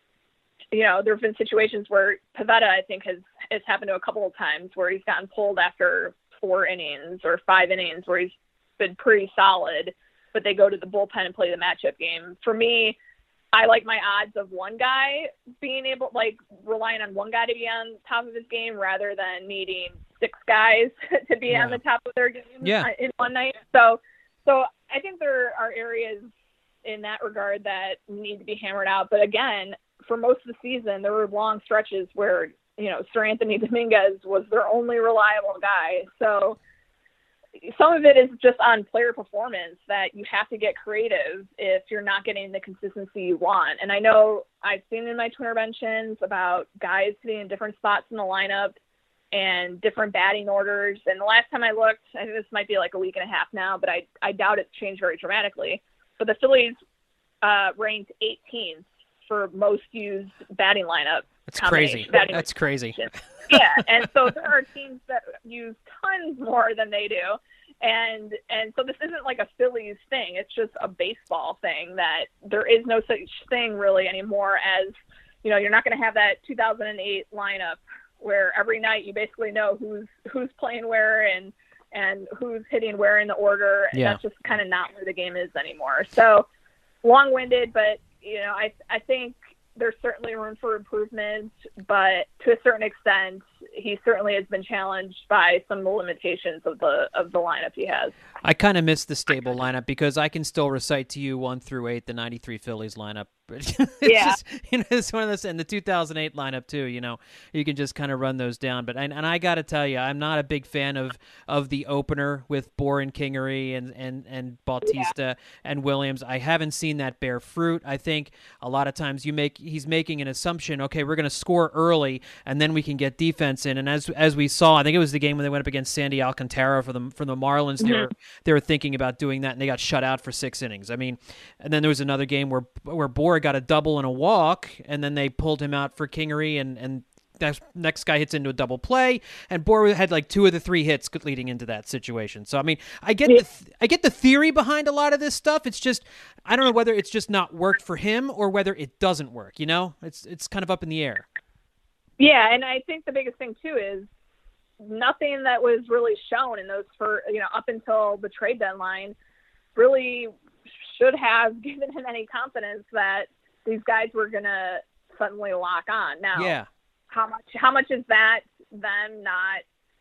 you know, there have been situations where Pivetta, I think, has, has happened to a couple of times where he's gotten pulled after four innings or five innings where he's been pretty solid, but they go to the bullpen and play the matchup game. For me, I like my odds of one guy being able, like relying on one guy to be on top of his game rather than needing six guys to be yeah. on the top of their game yeah. in one night. So, so I think there are areas in that regard that need to be hammered out. But again, for most of the season, there were long stretches where, you know, Sir Anthony Dominguez was their only reliable guy. So some of it is just on player performance that you have to get creative if you're not getting the consistency you want. And I know I've seen in my Twitter mentions about guys sitting in different spots in the lineup and different batting orders. And the last time I looked, I think this might be like a week and a half now, but I, I doubt it's changed very dramatically. But the Phillies uh, ranked eighteenth for most used batting lineup. That's crazy. That's crazy. Yeah, and so there are teams that use tons more than they do. And and so this isn't like a Phillies thing. It's just a baseball thing that there is no such thing really anymore as, you know, you're not going to have that two thousand eight lineup where every night you basically know who's who's playing where and and who's hitting where in the order. And yeah. That's just kind of not where the game is anymore. So long-winded, but you know, I I think there's certainly room for improvement, but to a certain extent, he certainly has been challenged by some of the limitations of the of the lineup he has. I kind of miss the stable lineup because I can still recite to you one through eight the ninety-three Phillies lineup. it's yeah, just, you know, it's one of those, and the two thousand eight lineup too. You know, you can just kind of run those down. But and, and I got to tell you, I'm not a big fan of of the opener with Bour and Kingery and and and Bautista yeah. and Williams. I haven't seen that bear fruit. I think a lot of times you make he's making an assumption. Okay, we're going to score early, and then we can get defense in. And as as we saw, I think it was the game when they went up against Sandy Alcantara for the for the Marlins. Mm-hmm. They were they were thinking about doing that, and they got shut out for six innings. I mean, and then there was another game where where Bour got a double and a walk, and then they pulled him out for Kingery, and and that next guy hits into a double play, and Bour had like two of the three hits leading into that situation. So I mean, I get the th- I get the theory behind a lot of this stuff. It's just I don't know whether it's just not worked for him or whether it doesn't work. You know, it's it's kind of up in the air. Yeah, and I think the biggest thing too is nothing that was really shown in those for you know up until the trade deadline really should have given him any confidence that these guys were going to suddenly lock on. Now, yeah. how much how much is that them not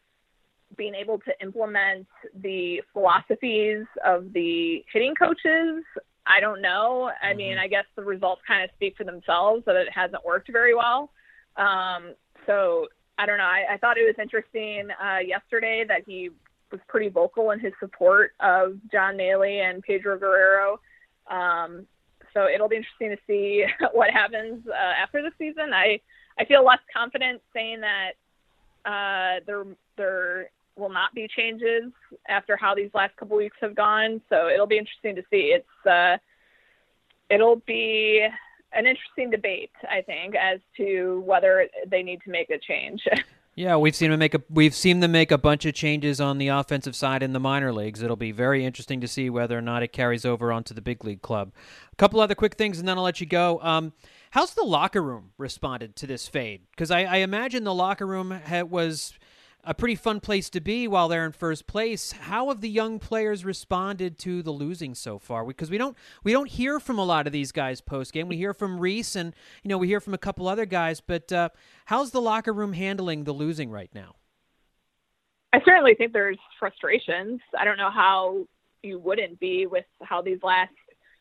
being able to implement the philosophies of the hitting coaches? I don't know. I mm-hmm. mean, I guess the results kind of speak for themselves that it hasn't worked very well. Um, so I don't know. I, I thought it was interesting uh, yesterday that he was pretty vocal in his support of John Maley and Pedro Guerrero. Um, so it'll be interesting to see what happens uh, after the season. I, I feel less confident saying that uh, there there will not be changes after how these last couple weeks have gone. So it'll be interesting to see. It's uh, it'll be an interesting debate, I think, as to whether they need to make a change. Yeah, we've seen them make a we've seen them make a bunch of changes on the offensive side in the minor leagues. It'll be very interesting to see whether or not it carries over onto the big league club. A couple other quick things, and then I'll let you go. Um, how's the locker room responded to this fade? Because I, I imagine the locker room ha- was a pretty fun place to be while they're in first place. How have the young players responded to the losing so far? Because we don't we don't hear from a lot of these guys post game. We hear from Reese, and you know we hear from a couple other guys. But uh, how's the locker room handling the losing right now? I certainly think there's frustrations. I don't know how you wouldn't be with how these last,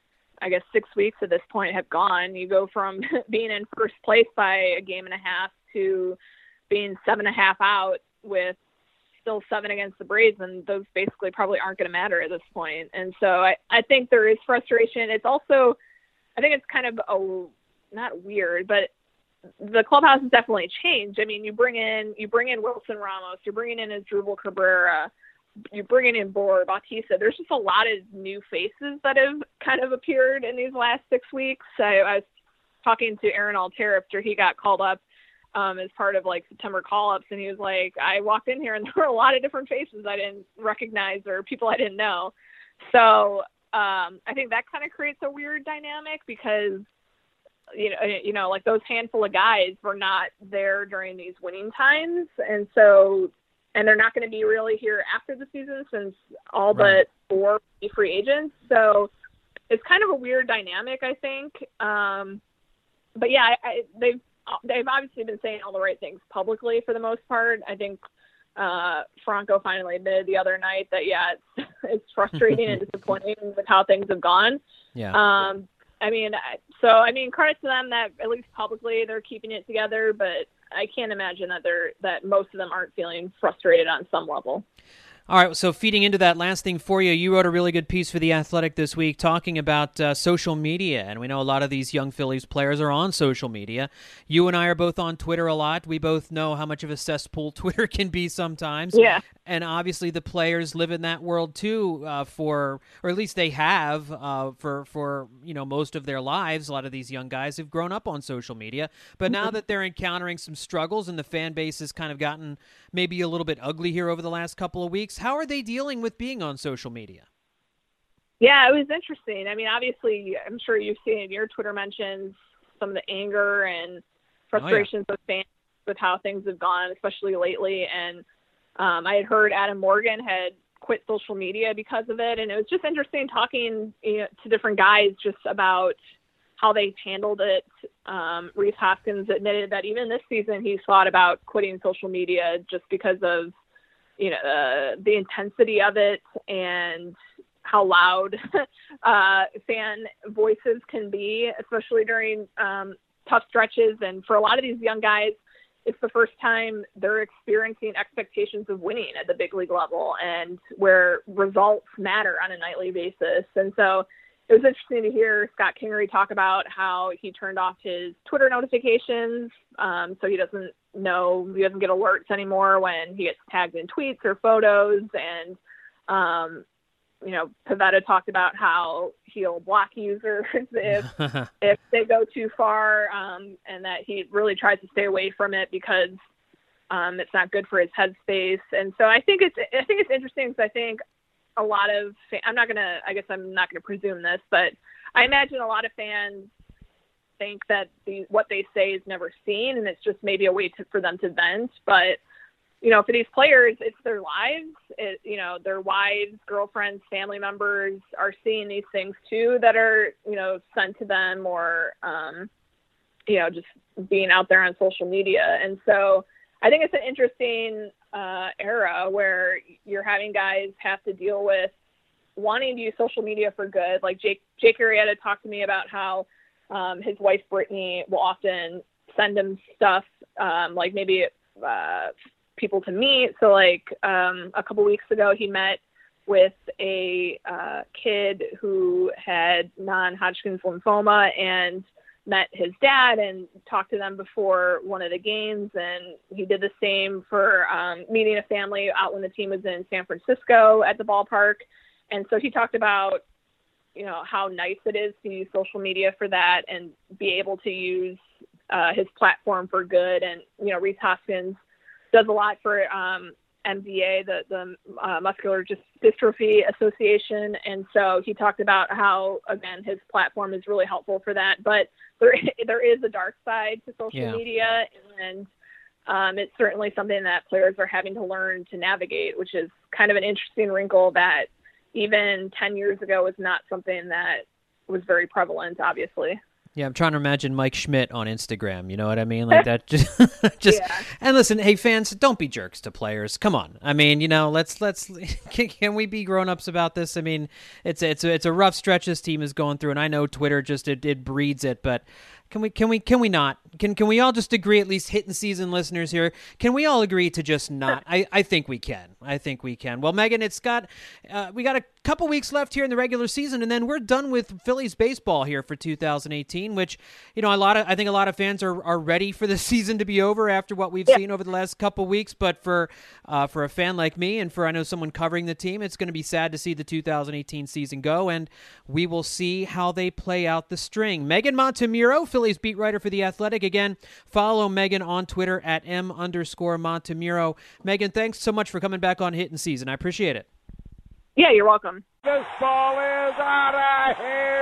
I guess, six weeks at this point have gone. You go from being in first place by a game and a half to being seven and a half out with still seven against the Braves, and those basically probably aren't going to matter at this point. And so I, I think there is frustration. It's also, I think it's kind of a, not weird, but the clubhouse has definitely changed. I mean, you bring in, you bring in Wilson Ramos, you're bringing in Asdrubal Cabrera, you're bringing in Bour, Bautista. There's just a lot of new faces that have kind of appeared in these last six weeks. I, I was talking to Aaron Altera after he got called up Um, as part of like September call-ups, and he was like, I walked in here and there were a lot of different faces I didn't recognize or people I didn't know. So um, I think that kind of creates a weird dynamic because, you know, you know, like those handful of guys were not there during these winning times. And so, and they're not going to be really here after the season since all right. but four free agents. So it's kind of a weird dynamic, I think. Um, but yeah, I, I, they've, They've obviously been saying all the right things publicly for the most part. I think uh, Franco finally admitted the other night that, yeah, it's, it's frustrating and disappointing with how things have gone. Yeah. Um, I mean, so, I mean, credit to them that at least publicly they're keeping it together, but I can't imagine that they're that most of them aren't feeling frustrated on some level. All right, so feeding into that last thing for you, you wrote a really good piece for The Athletic this week talking about uh, social media, and we know a lot of these young Phillies players are on social media. You and I are both on Twitter a lot. We both know how much of a cesspool Twitter can be sometimes. Yeah. And obviously the players live in that world too uh, for, or at least they have uh, for, for, you know, most of their lives. A lot of these young guys have grown up on social media, but now that they're encountering some struggles and the fan base has kind of gotten maybe a little bit ugly here over the last couple of weeks, how are they dealing with being on social media? Yeah, it was interesting. I mean, obviously, I'm sure you've seen in your Twitter mentions some of the anger and frustrations oh, yeah. of fans with how things have gone, especially lately. And um, I had heard Adam Morgan had quit social media because of it. And it was just interesting talking you know, to different guys just about how they've handled it. Um, Rhys Hoskins admitted that even this season he's thought about quitting social media just because of, you know, uh, the intensity of it and how loud uh, fan voices can be, especially during um, tough stretches. And for a lot of these young guys, it's the first time they're experiencing expectations of winning at the big league level and where results matter on a nightly basis. And so it was interesting to hear Scott Kingery talk about how he turned off his Twitter notifications um, so he doesn't know, he doesn't get alerts anymore when he gets tagged in tweets or photos. And, um, you know, Pivetta talked about how he'll block users if if they go too far, um, and that he really tries to stay away from it because um, it's not good for his headspace. And so I think it's I think it's interesting because I think a lot of I'm not gonna I guess I'm not gonna presume this, but I imagine a lot of fans think that the, what they say is never seen, and it's just maybe a way to, for them to vent, but. You know, for these players, it's their lives. It, you know, their wives, girlfriends, family members are seeing these things too that are, you know, sent to them or, um, you know, just being out there on social media. And so I think it's an interesting uh, era where you're having guys have to deal with wanting to use social media for good. Like Jake, Jake Arrieta talked to me about how um, his wife, Brittany, will often send him stuff um, like maybe uh, people to meet. So like um, a couple weeks ago, he met with a uh, kid who had non-Hodgkin's lymphoma and met his dad and talked to them before one of the games. And he did the same for um, meeting a family out when the team was in San Francisco at the ballpark. And so he talked about, you know, how nice it is to use social media for that and be able to use uh, his platform for good. And, you know, Rhys Hoskins does a lot for um, M D A, the, the uh, Muscular Dystrophy Association. And so he talked about how, again, his platform is really helpful for that. But there, there is a dark side to social yeah. media, and um, it's certainly something that players are having to learn to navigate, which is kind of an interesting wrinkle that even ten years ago was not something that was very prevalent, obviously. Yeah, I'm trying to imagine Mike Schmidt on Instagram. You know what I mean? Like that. Just, just. Yeah. And listen, hey fans, don't be jerks to players. Come on. I mean, you know, let's let's can, can we be grown-ups about this? I mean, it's it's a, it's a rough stretch this team is going through, and I know Twitter just it, it breeds it, but. Can we can we can we not? Can can we all just agree, at least hitting season listeners here, can we all agree to just not? I, I think we can. I think we can. Well, Megan, it's got uh, we got a couple weeks left here in the regular season, and then we're done with Phillies baseball here for two thousand eighteen, which, you know, a lot of I think a lot of fans are, are ready for the season to be over after what we've yeah. seen over the last couple weeks. But for uh, for a fan like me, and for I know someone covering the team, it's going to be sad to see the two thousand eighteen season go, and we will see how they play out the string. Megan Montemuro, Phillies beat writer for The Athletic. Again, follow Megan on Twitter at M underscore Montemuro. Megan, thanks so much for coming back on Hitting Season. I appreciate it. Yeah, you're welcome. This ball is out of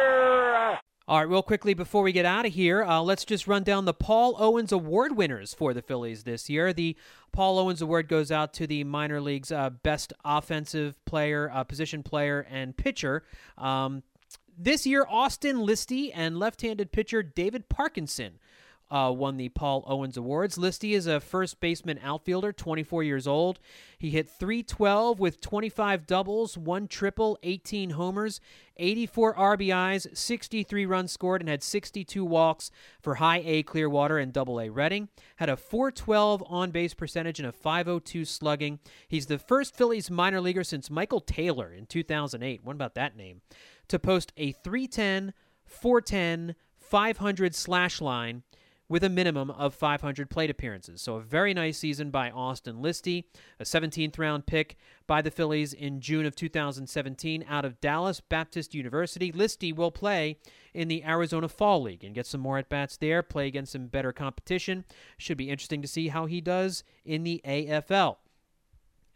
here. All right, real quickly before we get out of here, uh, let's just run down the Paul Owens Award winners for the Phillies this year. The Paul Owens Award goes out to the minor league's uh, best offensive player, uh, position player, and pitcher. Um, This year, Austin Listy and left-handed pitcher David Parkinson uh, won the Paul Owens Awards. Listy is a first baseman outfielder, twenty-four years old. He hit three twelve with twenty-five doubles, one triple, eighteen homers, eighty-four R B Is, sixty-three runs scored, and had sixty-two walks for High A Clearwater and Double A Reading. Had a four twelve on-base percentage and a five oh two slugging. He's the first Phillies minor leaguer since Michael Taylor in two thousand eight. What about that name? To post a three ten, four ten, five hundred slash line with a minimum of five hundred plate appearances. So a very nice season by Austin Listy, a seventeenth round pick by the Phillies in June of two thousand seventeen out of Dallas Baptist University. Listy will play in the Arizona Fall League and get some more at-bats there, play against some better competition. Should be interesting to see how he does in the A F L.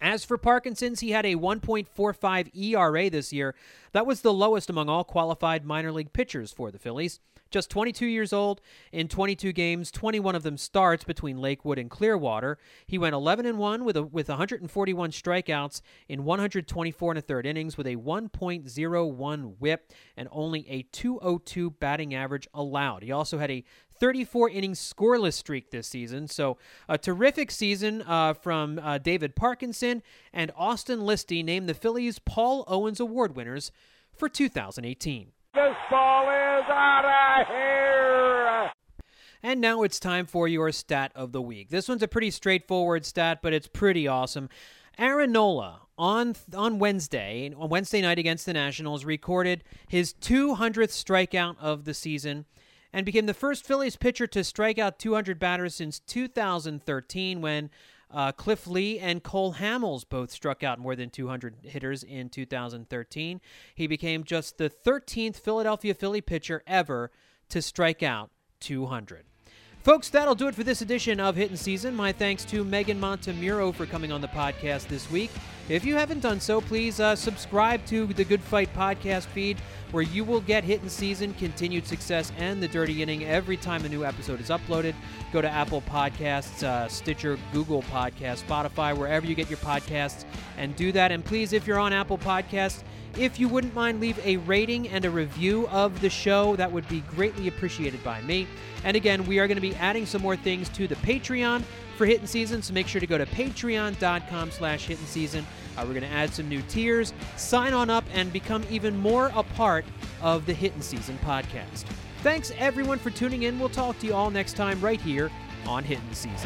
As for Parkinson's, he had a one point four five E R A this year. That was the lowest among all qualified minor league pitchers for the Phillies. Just twenty-two years old, in twenty-two games, twenty-one of them starts between Lakewood and Clearwater. He went eleven and one with a, with one hundred forty-one strikeouts in one hundred twenty-four and a third innings with a one point oh one whip and only a two oh two batting average allowed. He also had a thirty-four inning scoreless streak this season. So a terrific season uh, from uh, David Parkinson, and Austin Listy named the Phillies Paul Owens Award winners for two thousand eighteen. This ball is out of here. And now it's time for your stat of the week. This one's a pretty straightforward stat, but it's pretty awesome. Aaron Nola on on Wednesday, on Wednesday night against the Nationals, recorded his two hundredth strikeout of the season and became the first Phillies pitcher to strike out two hundred batters since two thousand thirteen, when uh, Cliff Lee and Cole Hamels both struck out more than two hundred hitters in two thousand thirteen. He became just the thirteenth Philadelphia Philly pitcher ever to strike out two hundred. Folks, that'll do it for this edition of Hittin' Season. My thanks to Megan Montemuro for coming on the podcast this week. If you haven't done so, please uh, subscribe to the Good Fight podcast feed, where you will get Hittin' Season, Continued Success, and The Dirty Inning every time a new episode is uploaded. Go to Apple Podcasts, uh, Stitcher, Google Podcasts, Spotify, wherever you get your podcasts, and do that. And please, if you're on Apple Podcasts, if you wouldn't mind, leave a rating and a review of the show. That would be greatly appreciated by me. And again, we are going to be adding some more things to the Patreon for Hittin' Season, so make sure to go to patreon.com slash Hittin' Season. Uh, we're going to add some new tiers. Sign on up and become even more a part of the Hittin' Season podcast. Thanks, everyone, for tuning in. We'll talk to you all next time right here on Hittin' Season.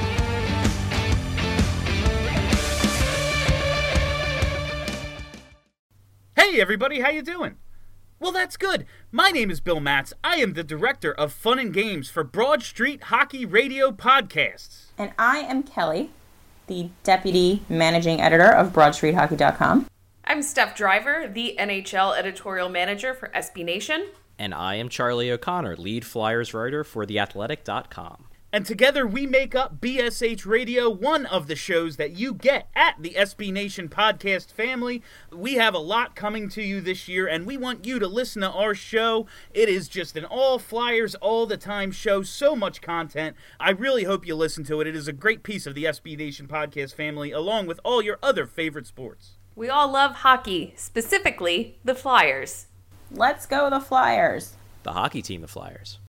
Hey everybody, how you doing? Well, that's good. My name is Bill Matz. I am the director of Fun and Games for Broad Street Hockey Radio Podcasts. And I am Kelly, the deputy managing editor of broad street hockey dot com. I'm Steph Driver, the N H L editorial manager for S B Nation. And I am Charlie O'Connor, lead Flyers writer for the athletic dot com. And together we make up B S H Radio, one of the shows that you get at the S B Nation podcast family. We have a lot coming to you this year, and we want you to listen to our show. It is just an all Flyers, all the time show, so much content. I really hope you listen to it. It is a great piece of the S B Nation podcast family, along with all your other favorite sports. We all love hockey, specifically the Flyers. Let's go the Flyers. The hockey team, the Flyers.